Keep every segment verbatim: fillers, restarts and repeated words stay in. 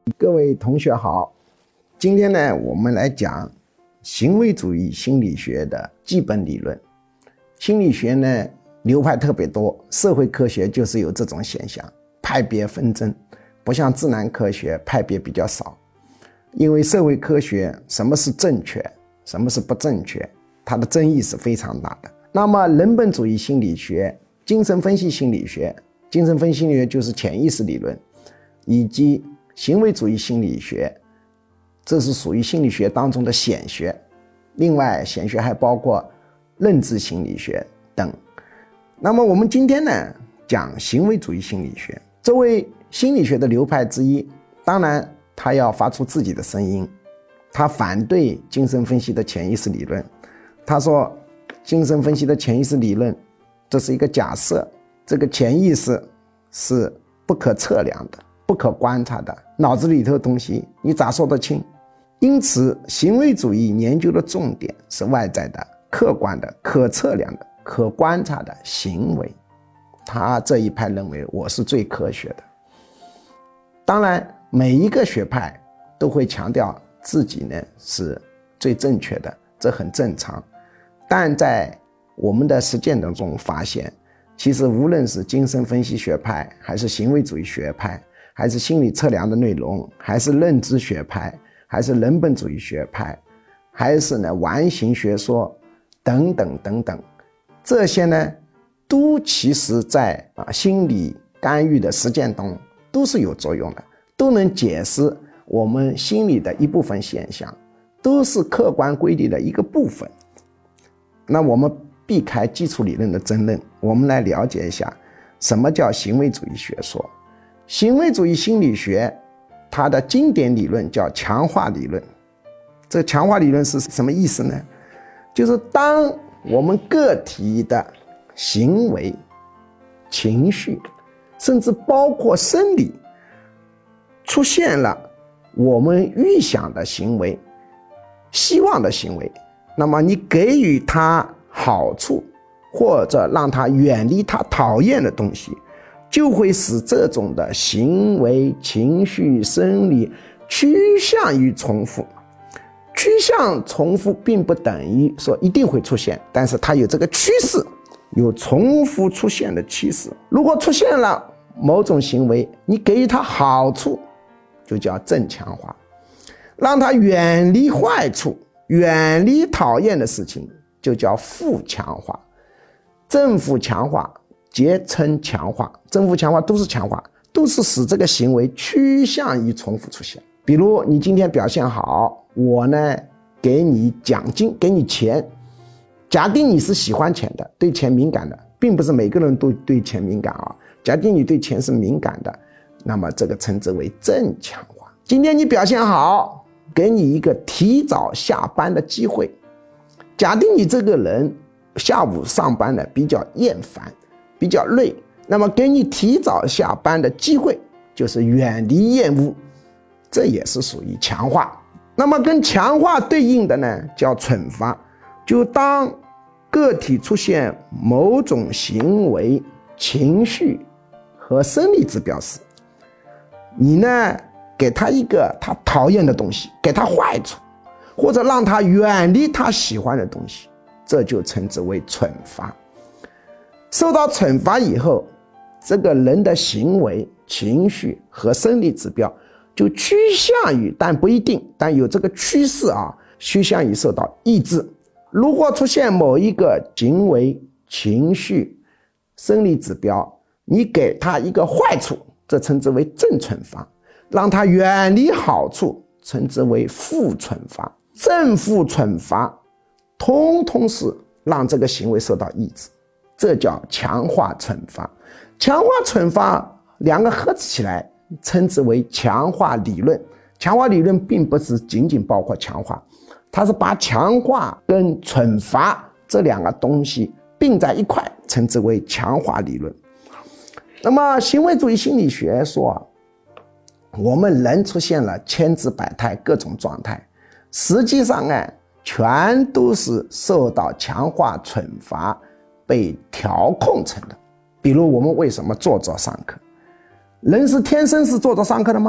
各位同学好，今天呢，我们来讲行为主义心理学的基本理论。心理学呢，流派特别多，社会科学就是有这种现象，派别纷争，不像自然科学派别比较少。因为社会科学什么是正确，什么是不正确，它的争议是非常大的。那么人本主义心理学、精神分析心理学，精神分析心理学就是潜意识理论，以及行为主义心理学，这是属于心理学当中的显学。另外显学还包括认知心理学等。那么我们今天呢，讲行为主义心理学，作为心理学的流派之一，当然他要发出自己的声音，他反对精神分析的潜意识理论。他说精神分析的潜意识理论这是一个假设，这个潜意识是不可测量的，不可观察的，脑子里头的东西你咋说得清？因此行为主义研究的重点是外在的、客观的、可测量的、可观察的行为。他这一派认为我是最科学的。当然每一个学派都会强调自己呢是最正确的，这很正常。但在我们的实践当中发现，其实无论是精神分析学派，还是行为主义学派，还是心理测量的内容，还是认知学派，还是人本主义学派，还是呢完形学说等等等等，这些呢都其实在啊心理干预的实践中都是有作用的，都能解释我们心理的一部分现象，都是客观规律的一个部分。那我们避开基础理论的争论，我们来了解一下什么叫行为主义学说。行为主义心理学它的经典理论叫强化理论。这强化理论是什么意思呢？就是当我们个体的行为、情绪，甚至包括生理出现了我们预想的行为、希望的行为，那么你给予他好处，或者让他远离他讨厌的东西，就会使这种的行为、情绪、生理趋向于重复。趋向重复并不等于说一定会出现，但是它有这个趋势，有重复出现的趋势。如果出现了某种行为，你给予他好处，就叫正强化，让他远离坏处，远离讨厌的事情，就叫负强化。正负强化皆称强化，正负强化都是强化，都是使这个行为趋向于重复出现。比如你今天表现好，我呢给你奖金，给你钱。假定你是喜欢钱的，对钱敏感的，并不是每个人都对钱敏感啊。假定你对钱是敏感的，那么这个称之为正强化。今天你表现好，给你一个提早下班的机会。假定你这个人下午上班的比较厌烦，比较累，那么给你提早下班的机会，就是远离厌恶，这也是属于强化。那么跟强化对应的呢，叫惩罚。就当个体出现某种行为、情绪和生理指标时，你呢给他一个他讨厌的东西，给他坏处，或者让他远离他喜欢的东西，这就称之为惩罚。受到惩罚以后，这个人的行为、情绪和生理指标就趋向于，但不一定，但有这个趋势啊，趋向于受到抑制。如果出现某一个行为、情绪、生理指标，你给他一个坏处，这称之为正惩罚，让他远离好处，称之为负惩罚。正负惩罚通通是让这个行为受到抑制，这叫强化惩罚。强化惩罚两个合起来称之为强化理论。强化理论并不是仅仅包括强化，它是把强化跟惩罚这两个东西并在一块，称之为强化理论。那么行为主义心理学说，我们人出现了千姿百态各种状态，实际上呢全都是受到强化惩罚被调控成的。比如我们为什么坐着上课？人是天生是坐着上课的吗？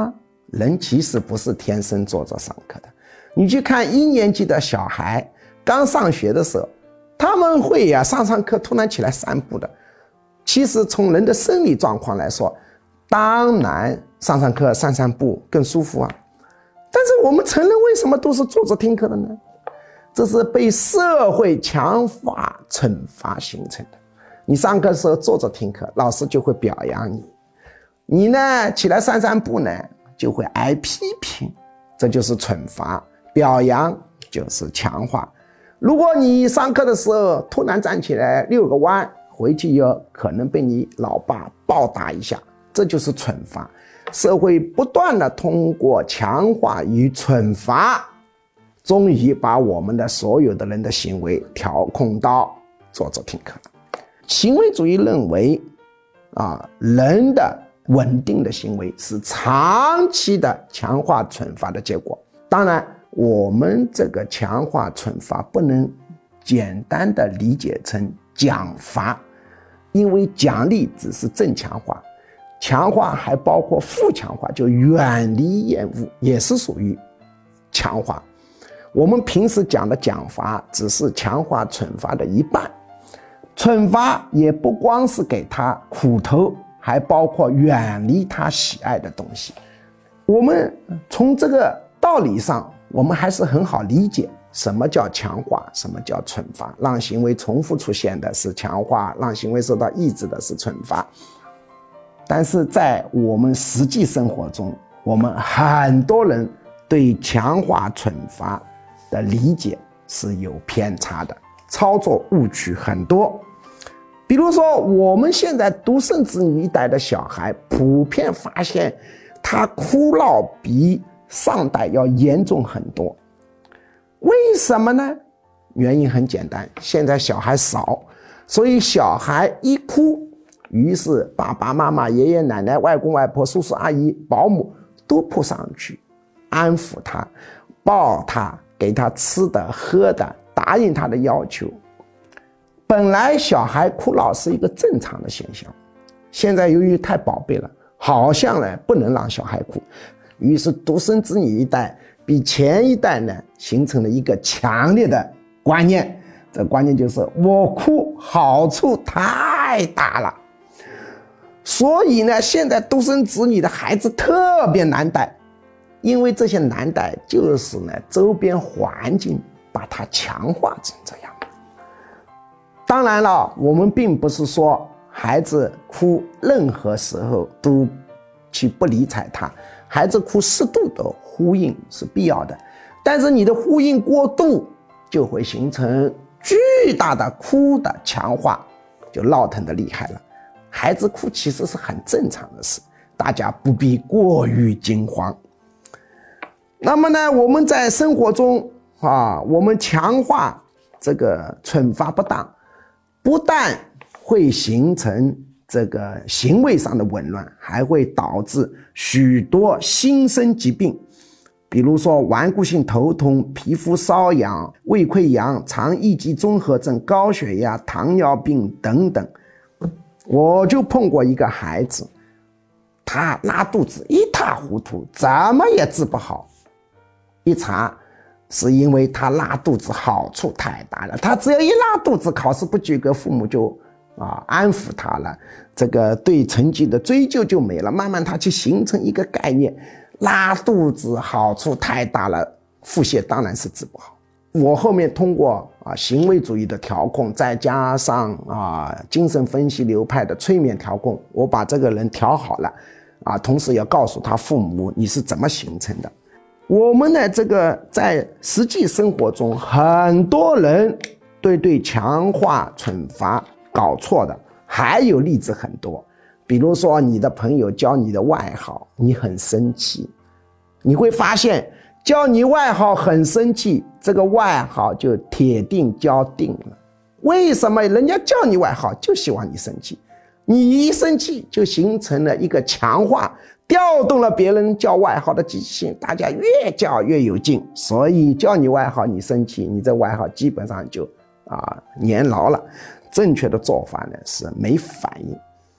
人其实不是天生坐着上课的。你去看一年级的小孩刚上学的时候，他们会呀、啊、上上课突然起来散步的。其实从人的生理状况来说，当然上上课散散步更舒服啊。但是我们成人为什么都是坐着听课的呢？这是被社会强化惩罚形成的。你上课的时候坐着听课，老师就会表扬你，你呢起来散散步呢就会挨批评，这就是惩罚。表扬就是强化。如果你上课的时候突然站起来遛个弯，回去有可能被你老爸暴打一下，这就是惩罚。社会不断的通过强化与惩罚，终于把我们的所有的人的行为调控到坐着听课。行为主义认为啊，人的稳定的行为是长期的强化惩罚的结果。当然我们这个强化惩罚不能简单的理解成奖罚，因为奖励只是正强化，强化还包括负强化，就远离厌恶也是属于强化。我们平时讲的奖罚只是强化惩罚的一半，惩罚也不光是给他苦头，还包括远离他喜爱的东西。我们从这个道理上，我们还是很好理解什么叫强化，什么叫惩罚。让行为重复出现的是强化，让行为受到抑制的是惩罚。但是在我们实际生活中，我们很多人对强化惩罚的理解是有偏差的，操作误区很多。比如说我们现在独生子女一代的小孩，普遍发现他哭闹比上代要严重很多。为什么呢？原因很简单，现在小孩少，所以小孩一哭，于是爸爸妈妈、爷爷奶奶、外公外婆、叔叔阿姨、保姆都扑上去安抚他，抱他，给他吃的喝的，答应他的要求。本来小孩哭闹是一个正常的现象，现在由于太宝贝了，好像呢不能让小孩哭，于是独生子女一代比前一代呢形成了一个强烈的观念，这观念就是我哭好处太大了。所以呢现在独生子女的孩子特别难带，因为这些难带就是呢周边环境把它强化成这样。当然了，我们并不是说孩子哭任何时候都去不理睬他，孩子哭适度的呼应是必要的，但是你的呼应过度就会形成巨大的哭的强化，就闹腾的厉害了。孩子哭其实是很正常的事，大家不必过于惊慌。那么呢，我们在生活中啊，我们强化这个惩罚不当，不但会形成这个行为上的紊乱，还会导致许多新生疾病，比如说顽固性头痛、皮肤瘙痒、胃溃疡、肠易激综合症、高血压、糖尿病等等。我就碰过一个孩子，他拉肚子一塌糊涂，怎么也治不好。一查是因为他拉肚子好处太大了，他只要一拉肚子，考试不及格，父母就啊安抚他了，这个对成绩的追究就没了。慢慢他去形成一个概念，拉肚子好处太大了，腹泻当然是治不好。我后面通过啊行为主义的调控，再加上啊精神分析流派的催眠调控，我把这个人调好了啊，同时要告诉他父母你是怎么形成的。我们呢这个在实际生活中，很多人对对强化惩罚搞错的，还有例子很多。比如说你的朋友叫你的外号，你很生气，你会发现叫你外号很生气，这个外号就铁定交定了。为什么？人家叫你外号就希望你生气，你一生气就形成了一个强化，调动了别人叫外号的积极性，大家越叫越有劲，所以叫你外号你生气，你这外号基本上就啊粘牢了。正确的做法呢是没反应。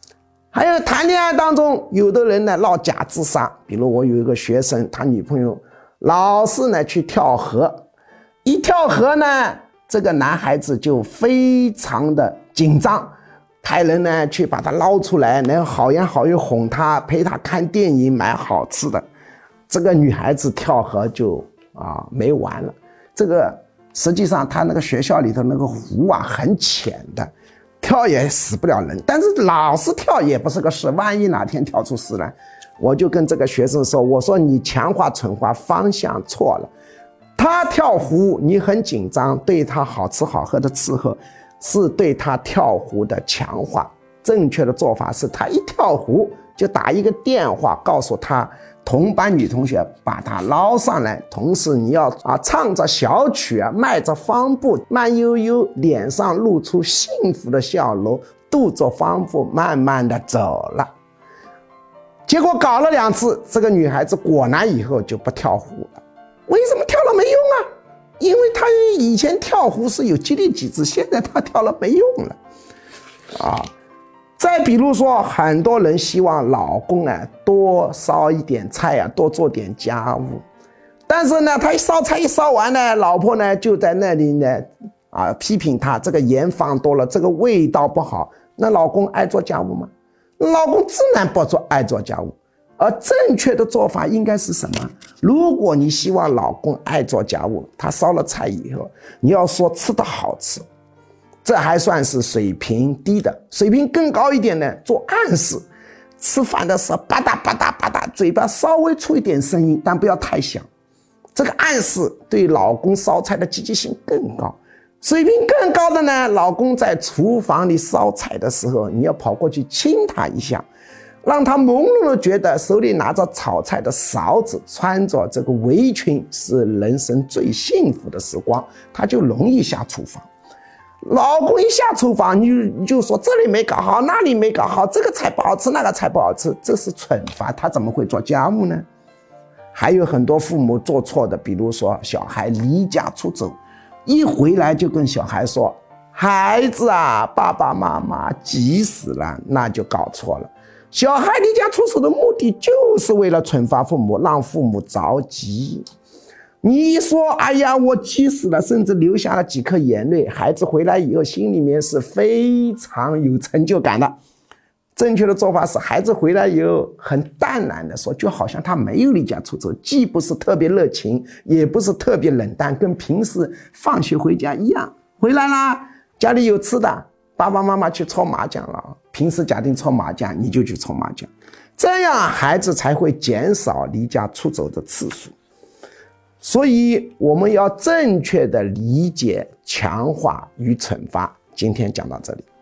还有谈恋爱当中，有的人呢闹假自杀，比如我有一个学生，他女朋友老是呢去跳河，一跳河呢，这个男孩子就非常的紧张，派人呢去把他捞出来，能好言好语哄他，陪他看电影，买好吃的。这个女孩子跳河就啊没完了。这个实际上他那个学校里头那个湖啊很浅的，跳也死不了人，但是老是跳也不是个事，万一哪天跳出事来，我就跟这个学生说，我说你强化蠢化方向错了。他跳湖你很紧张，对他好吃好喝的伺候，是对他跳湖的强化。正确的做法是他一跳湖就打一个电话告诉他同班女同学把他捞上来，同时你要啊唱着小曲啊，迈着方步，慢悠悠，脸上露出幸福的笑容，度着方步慢慢的走了。结果搞了两次，这个女孩子果然以后就不跳湖了。为什么跳了没用啊？因为她以前跳湖是有激励机制，现在她跳了没用了啊。再比如说，很多人希望老公啊多烧一点菜啊，多做点家务，但是呢，他一烧菜一烧完呢，老婆呢就在那里呢啊批评他这个盐放多了，这个味道不好。那老公爱做家务吗？老公自然不做爱做家务。而正确的做法应该是什么？如果你希望老公爱做家务，他烧了菜以后，你要说吃的好吃。这还算是水平低的，水平更高一点呢，做暗示。吃饭的时候吧嗒吧嗒吧嗒，嘴巴稍微出一点声音，但不要太响。这个暗示对老公烧菜的积极性更高。水平更高的呢，老公在厨房里烧菜的时候，你要跑过去亲他一下，让他朦胧的觉得手里拿着炒菜的勺子，穿着这个围裙是人生最幸福的时光，他就容易下厨房。老公一下厨房，你你就说这里没搞好，那里没搞好，这个菜不好吃，那个菜不好吃，这是惩罚，他怎么会做家务呢？还有很多父母做错的，比如说小孩离家出走，一回来就跟小孩说，孩子啊，爸爸妈妈急死了，那就搞错了。小孩离家出走的目的就是为了惩罚父母，让父母着急。你一说哎呀我急死了，甚至流下了几颗眼泪，孩子回来以后心里面是非常有成就感的。正确的做法是孩子回来以后很淡然的说，就好像他没有离家出走，既不是特别热情，也不是特别冷淡，跟平时放学回家一样。回来啦，家里有吃的，爸爸妈妈去搓麻将了，平时家庭搓麻将你就去搓麻将，这样孩子才会减少离家出走的次数。所以我们要正确的理解强化与惩罚。今天讲到这里。